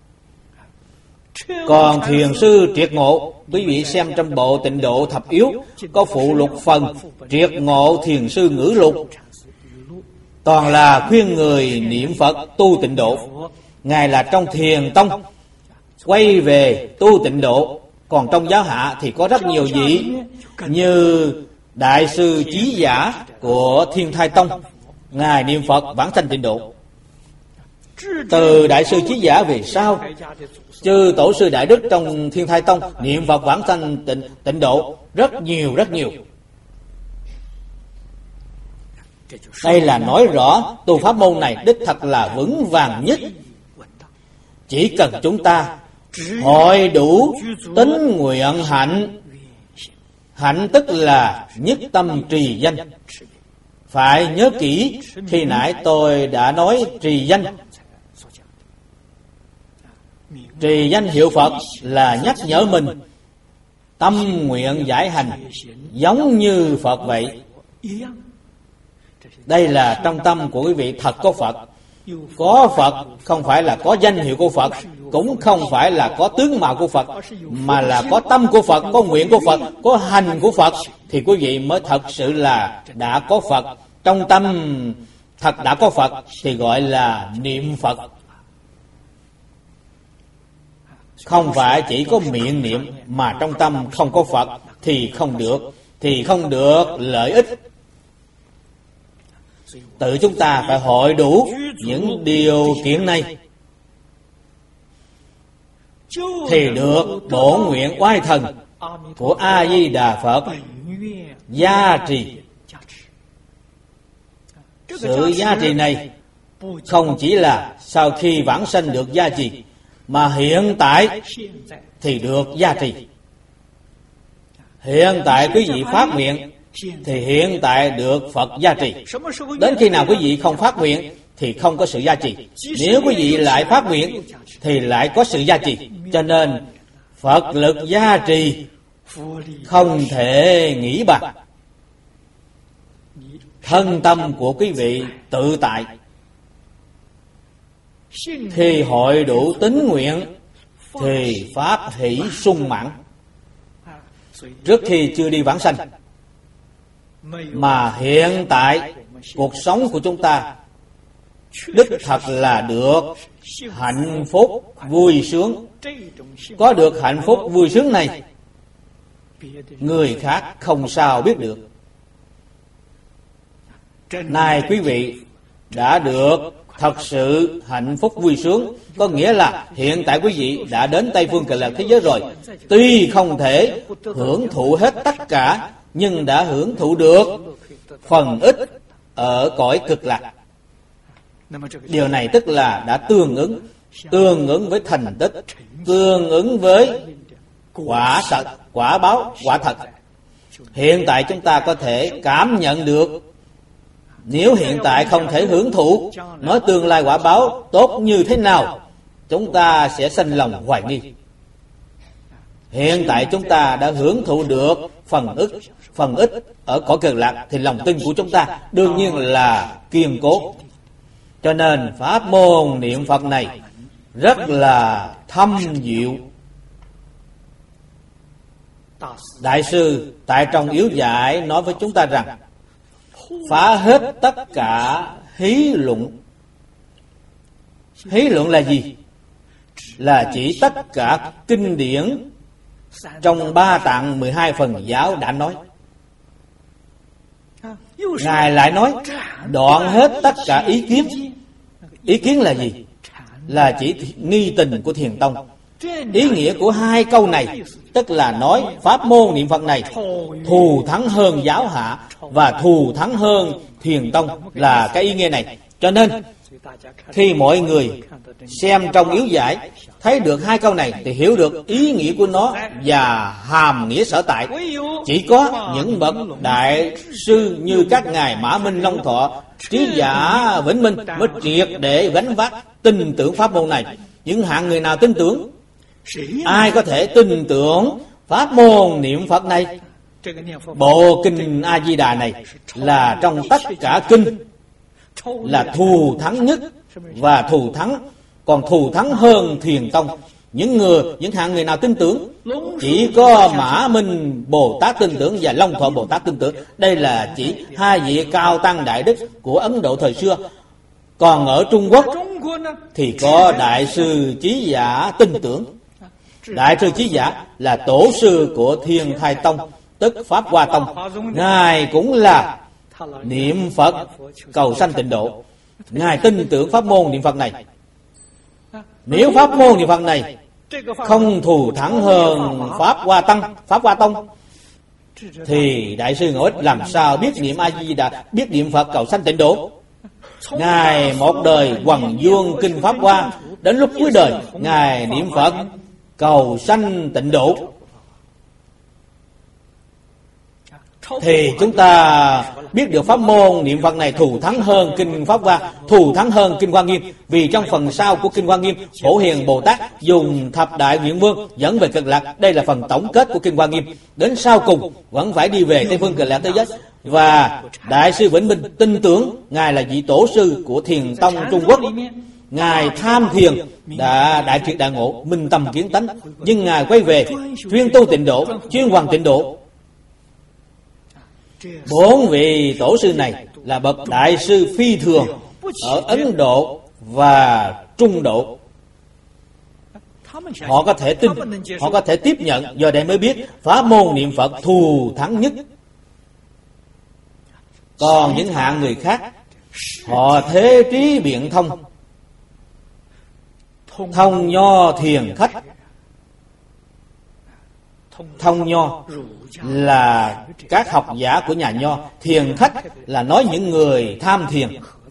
Còn thiền sư triệt ngộ, quý vị xem trong bộ Tịnh Độ Thập Yếu có phụ lục phần triệt ngộ thiền sư ngữ lục, toàn là khuyên người niệm Phật tu tịnh độ. Ngài là trong Thiền Tông quay về tu tịnh độ. Còn trong giáo hạ thì có rất nhiều vị, như Đại sư Chí Giả của Thiên Thai Tông, Ngài niệm Phật vãng sanh tịnh độ. Từ Đại sư Chí Giả về sau, chư tổ sư đại đức trong Thiên Thai Tông niệm Phật vãng sanh tịnh, tịnh độ rất nhiều rất nhiều. Đây là nói rõ tu pháp môn này đích thật là vững vàng nhất. Chỉ cần chúng ta hội đủ tín nguyện hạnh. Hạnh tức là nhất tâm trì danh. Phải nhớ kỹ, khi nãy tôi đã nói trì danh. Trì danh hiệu Phật là nhắc nhở mình tâm nguyện giải hành giống như Phật vậy. Đây là trong tâm của quý vị thật có Phật. Có Phật không phải là có danh hiệu của Phật, cũng không phải là có tướng mạo của Phật, mà là có tâm của Phật, có nguyện của Phật, có hành của Phật, thì quý vị mới thật sự là đã có Phật. Trong tâm thật đã có Phật thì gọi là niệm Phật. Không phải chỉ có miệng niệm mà trong tâm không có Phật thì không được, thì không được lợi ích. Tự chúng ta phải hội đủ những điều kiện này thì được bổn nguyện oai thần của A Di Đà Phật gia trì. Sự gia trì này không chỉ là sau khi vãng sanh được gia trì, mà hiện tại thì được gia trì. Hiện tại quý vị phát nguyện thì hiện tại được Phật gia trì. Đến khi nào quý vị không phát nguyện thì không có sự gia trì. Nếu quý vị lại phát nguyện thì lại có sự gia trì. Cho nên Phật lực gia trì không thể nghĩ bằng. Thân tâm của quý vị tự tại thì hội đủ tín nguyện thì pháp hỷ sung mãn. Trước khi chưa đi vãng sanh, mà hiện tại cuộc sống của chúng ta đích thật là được hạnh phúc vui sướng. Có được hạnh phúc vui sướng này, người khác không sao biết được. Nay quý vị đã được thật sự hạnh phúc vui sướng, có nghĩa là hiện tại quý vị đã đến Tây Phương Cực Lạc thế giới rồi. Tuy không thể hưởng thụ hết tất cả, nhưng đã hưởng thụ được phần ít ở cõi Cực Lạc. Điều này tức là đã tương ứng, tương ứng với thành tích, tương ứng với quả thật, quả báo, quả thật. Hiện tại chúng ta có thể cảm nhận được. Nếu hiện tại không thể hưởng thụ, nói tương lai quả báo tốt như thế nào, chúng ta sẽ sanh lòng hoài nghi. Hiện tại chúng ta đã hưởng thụ được phần ít, phần ít ở cõi Cực Lạc, thì lòng tin của chúng ta đương nhiên là kiên cố. Cho nên pháp môn niệm Phật này rất là thâm diệu. Đại sư tại trong yếu giải nói với chúng ta rằng phá hết tất cả hí luận. Hí luận là gì? Là chỉ tất cả kinh điển trong ba tạng mười hai phần giáo đã nói. Ngài lại nói đoạn hết tất cả ý kiến. Ý kiến là gì? Là chỉ nghi tình của Thiền tông. Ý nghĩa của hai câu này tức là nói pháp môn niệm Phật này thù thắng hơn giáo hạ và thù thắng hơn Thiền tông, là cái ý nghĩa này. Cho nên khi mọi người xem trong yếu giải thấy được hai câu này thì hiểu được ý nghĩa của nó và hàm nghĩa sở tại. Chỉ có những bậc đại sư như các ngài Mã Minh, Long Thọ, Trí Giả, Vĩnh Minh mới triệt để gánh vác tin tưởng pháp môn này. Những hạng người nào tin tưởng? Ai có thể tin tưởng pháp môn niệm Phật này? Bộ kinh A Di Đà này là trong tất cả kinh là thù thắng nhất và thù thắng, còn thù thắng hơn Thiền tông. Những người, những hạng người nào tin tưởng? Chỉ có Mã Minh Bồ Tát tin tưởng và Long Thọ Bồ Tát tin tưởng. Đây là chỉ hai vị cao tăng đại đức của Ấn Độ thời xưa. Còn ở Trung Quốc thì có Đại sư Chí Giả tin tưởng. Đại sư Chí Giả là tổ sư của Thiên Thai Tông, tức Pháp Hoa Tông. Ngài cũng là niệm Phật cầu sanh tịnh độ. Ngài tin tưởng pháp môn niệm Phật này. Nếu pháp môn niệm Phật này không thù thắng hơn Pháp Hoa Tăng, Pháp Hoa Tông, thì Đại sư Ngẫu Ích làm sao biết niệm A Di Đà, biết niệm Phật cầu sanh tịnh độ? Ngài một đời hoằng dương kinh Pháp Hoa, đến lúc cuối đời Ngài niệm Phật cầu sanh tịnh độ. Thì chúng ta biết được pháp môn niệm Phật này thù thắng hơn kinh Pháp Hoa, thù thắng hơn kinh Hoa Nghiêm. Vì trong phần sau của kinh Hoa Nghiêm, Phổ Hiền Bồ Tát dùng thập đại nguyện vương dẫn về cực lạc. Đây là phần tổng kết của kinh Hoa Nghiêm. Đến sau cùng vẫn phải đi về Tây phương cực lạc thế giới. Và Đại sư Vĩnh Minh tin tưởng Ngài là vị tổ sư của Thiền tông Trung Quốc. Ngài tham thiền đã đại triệt đại ngộ, minh tâm kiến tánh, nhưng Ngài quay về chuyên tu tịnh độ, chuyên hoàn tịnh độ. Bốn vị tổ sư này là bậc đại sư phi thường ở Ấn Độ và Trung Độ. Họ có thể tin, họ có thể tiếp nhận, giờ đây mới biết pháp môn niệm Phật thù thắng nhất. Còn những hạng người khác, họ thế trí biện thông, thông nho thiền khách. Thông nho là các học giả của nhà nho, thiền khách là nói những người tham thiền.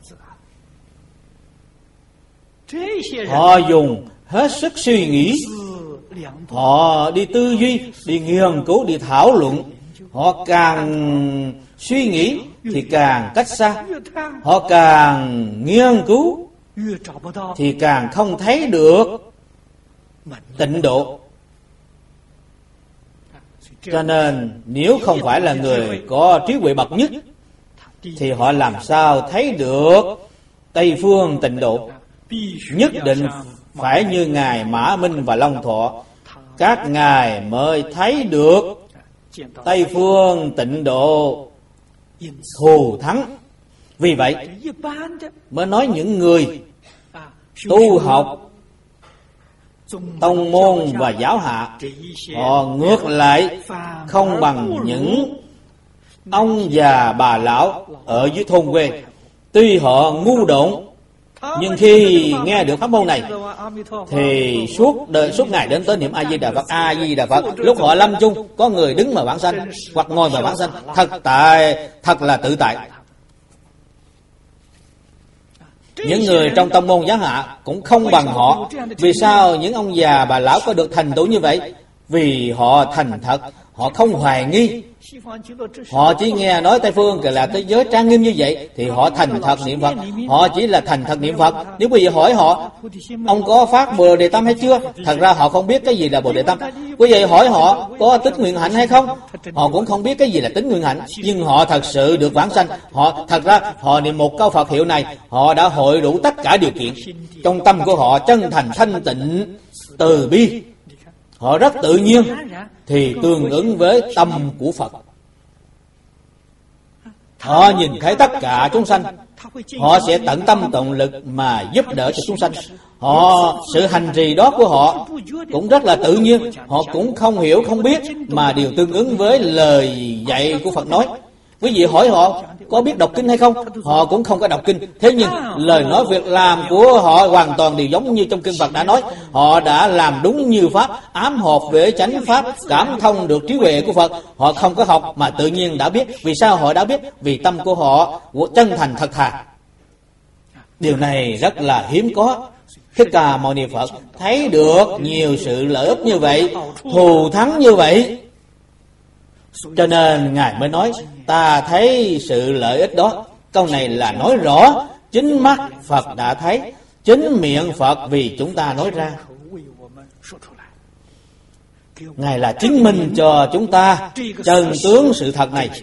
Họ dùng hết sức suy nghĩ, họ đi tư duy, đi nghiên cứu, đi thảo luận. Họ càng suy nghĩ thì càng cách xa, họ càng nghiên cứu thì càng không thấy được tịnh độ. Cho nên nếu không phải là người có trí huệ bậc nhất thì họ làm sao thấy được Tây phương tịnh độ? Nhất định phải như ngài Mã Minh và Long Thọ, các ngài mới thấy được Tây phương tịnh độ thù thắng. Vì vậy mới nói những người tu học tông môn và giáo hạ, họ ngược lại không bằng những ông già bà lão ở dưới thôn quê. Tuy họ ngu độn, nhưng khi nghe được pháp môn này thì suốt đời, suốt ngày đến tới niệm A Di Đà Phật, A Di Đà Phật. Lúc họ lâm chung, có người đứng mà vãng sanh hoặc ngồi mà vãng sanh, thật tại thật là tự tại. Những người trong tông môn giáo hạ cũng không bằng họ. Vì sao những ông già bà lão có được thành tựu như vậy? Vì họ thành thật, họ không hoài nghi. Họ chỉ nghe nói Tây phương là thế giới trang nghiêm như vậy thì họ thành thật niệm Phật. Họ chỉ là thành thật niệm Phật. Nếu quý vị hỏi họ, ông có phát Bồ Đề Tâm hay chưa? Thật ra họ không biết cái gì là Bồ Đề Tâm. Quý vị hỏi họ có tín nguyện hạnh hay không? Họ cũng không biết cái gì là tín nguyện hạnh. Nhưng họ thật sự được vãng sanh. Họ thật ra họ niệm một câu Phật hiệu này, họ đã hội đủ tất cả điều kiện. Trong tâm của họ chân thành thanh tịnh từ bi, họ rất tự nhiên thì tương ứng với tâm của Phật. Họ nhìn thấy tất cả chúng sanh, họ sẽ tận tâm tận lực mà giúp đỡ cho chúng sanh. Họ sự hành trì đó của họ cũng rất là tự nhiên, họ cũng không hiểu không biết mà đều tương ứng với lời dạy của Phật nói. Quý vị hỏi họ có biết đọc kinh hay không? Họ cũng không có đọc kinh. Thế nhưng lời nói việc làm của họ hoàn toàn đều giống như trong kinh Phật đã nói. Họ đã làm đúng như Pháp, ám hợp với chánh Pháp, cảm thông được trí huệ của Phật. Họ không có học mà tự nhiên đã biết. Vì sao họ đã biết? Vì tâm của họ chân thành thật thà. Điều này rất là hiếm có. Thích Ca Mâu Ni Phật thấy được nhiều sự lợi ích như vậy, thù thắng như vậy, cho nên Ngài mới nói ta thấy sự lợi ích đó. Câu này là nói rõ chính mắt Phật đã thấy, chính miệng Phật vì chúng ta nói ra. Ngài là chứng minh cho chúng ta chân tướng sự thật này.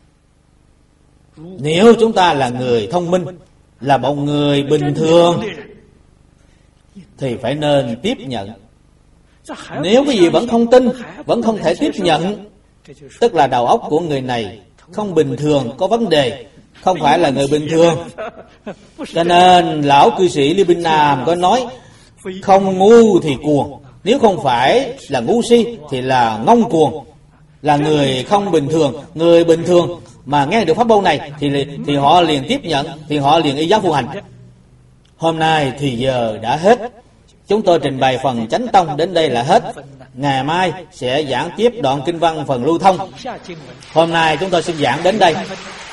Nếu chúng ta là người thông minh, là một người bình thường, thì phải nên tiếp nhận. Nếu cái gì vẫn không tin, vẫn không thể tiếp nhận, tức là đầu óc của người này không bình thường, có vấn đề, không phải là người bình thường. Cho nên lão cư sĩ Lý Binh Nam có nói không ngu thì cuồng. Nếu không phải là ngu si thì là ngông cuồng, là người không bình thường. Người bình thường mà nghe được pháp môn này thì, thì họ liền tiếp nhận, thì họ liền y giáo phụng hành. Hôm nay thì giờ đã hết. Chúng tôi trình bày phần Chánh Tông đến đây là hết. Ngày mai sẽ giảng tiếp đoạn kinh văn phần Lưu Thông. Hôm nay chúng tôi xin giảng đến đây.